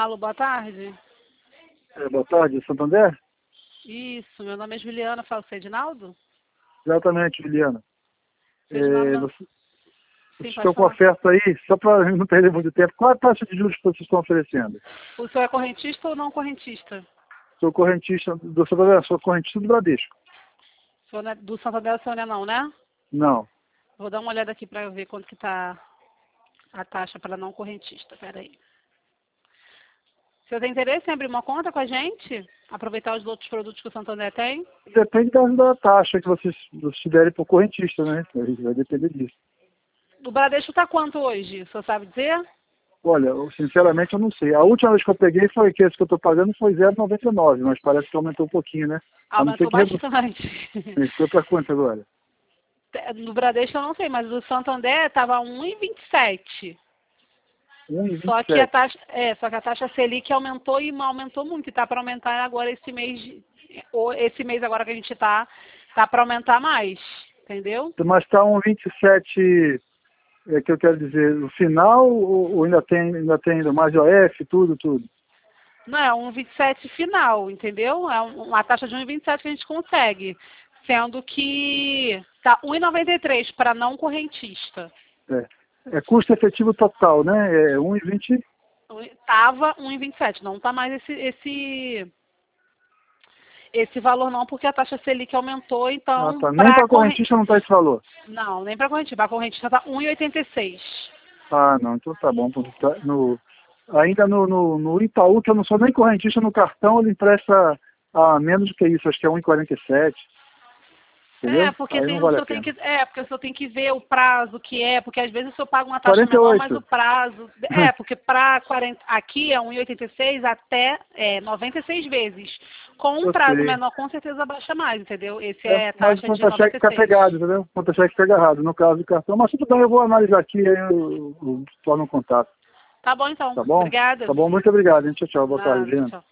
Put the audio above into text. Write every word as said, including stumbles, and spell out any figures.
Alô, boa tarde. É, boa tarde, Santander? Isso, meu nome é Juliana, falo com o Edinaldo? Exatamente, Juliana. É, Edinaldo, você, Sim, vocês pode estão com falar. oferta aí, só para não perder muito tempo, qual é a taxa de juros que vocês estão oferecendo? O senhor é correntista ou não correntista? Sou correntista do Santander, sou correntista do Bradesco. O senhor não é- do Santander, o senhor não é não, né? Não. Vou dar uma olhada aqui para ver quanto que tá a taxa para não correntista. Pera aí. O senhor tem interesse em abrir uma conta com a gente? Aproveitar os outros produtos que o Santander tem? Depende da, da taxa que vocês, vocês derem para o correntista, né? Vai depender disso. O Bradesco tá quanto hoje? O senhor sabe dizer? Olha, eu, sinceramente eu não sei. A última vez que eu peguei foi que esse que eu estou pagando foi zero vírgula noventa e nove, mas parece que aumentou um pouquinho, né? A não ser Aumentou que redu... bastante. Foi para quanto agora? No Bradesco eu não sei, mas do Santander estava um vírgula vinte e sete. um vírgula vinte Só e que a sete. taxa, é, só que a taxa Selic aumentou e aumentou muito, e tá para aumentar agora esse mês, ou esse mês agora que a gente tá, tá para aumentar mais, entendeu? Mas está um vinte e sete, é que eu quero dizer, no final, ou, ou ainda tem ainda tem ainda mais O F, tudo, tudo? Não, é um vinte e sete final, entendeu? É um- uma taxa de um vírgula vinte e sete que a gente consegue, sendo que tá um vírgula noventa e três para não correntista. É. É custo efetivo total, né? É um vírgula vinte. Tava um vírgula vinte e sete, não tá mais esse esse esse valor não, porque a taxa Selic aumentou, Ah, então tá. Nem para para correntista não está esse valor. não, nem para correntista, para correntista tá um vírgula oitenta e seis. Ah, não, então tá bom. porque tá No, ainda no, no, no Itaú, que eu não sou nem correntista no cartão, ele empresta a menos do que isso, acho que é um vírgula quarenta e sete. É, Entendeu? porque Aí tem, não o vale a senhor tem pena. que, é, porque o senhor tem que ver o prazo que é, porque às vezes o senhor paga uma taxa quarenta e menor, mas o oito. prazo. É, porque para quarenta, aqui é um vírgula oitenta e seis até é, noventa e seis vezes. Com um Eu prazo sei. menor, com certeza baixa mais, entendeu? Esse É, é mas o taxa de conta-cheque noventa e fica seis. pegado, entendeu? O conta-cheque pega errado, no caso do cartão. Mas tudo bem, eu vou analisar aqui e aí eu, eu torno um contato. Tá bom então. Tá bom? Obrigada. Tá bom, muito obrigado, hein? Tchau, tchau. Boa tarde, Nada, Juliana. tchau.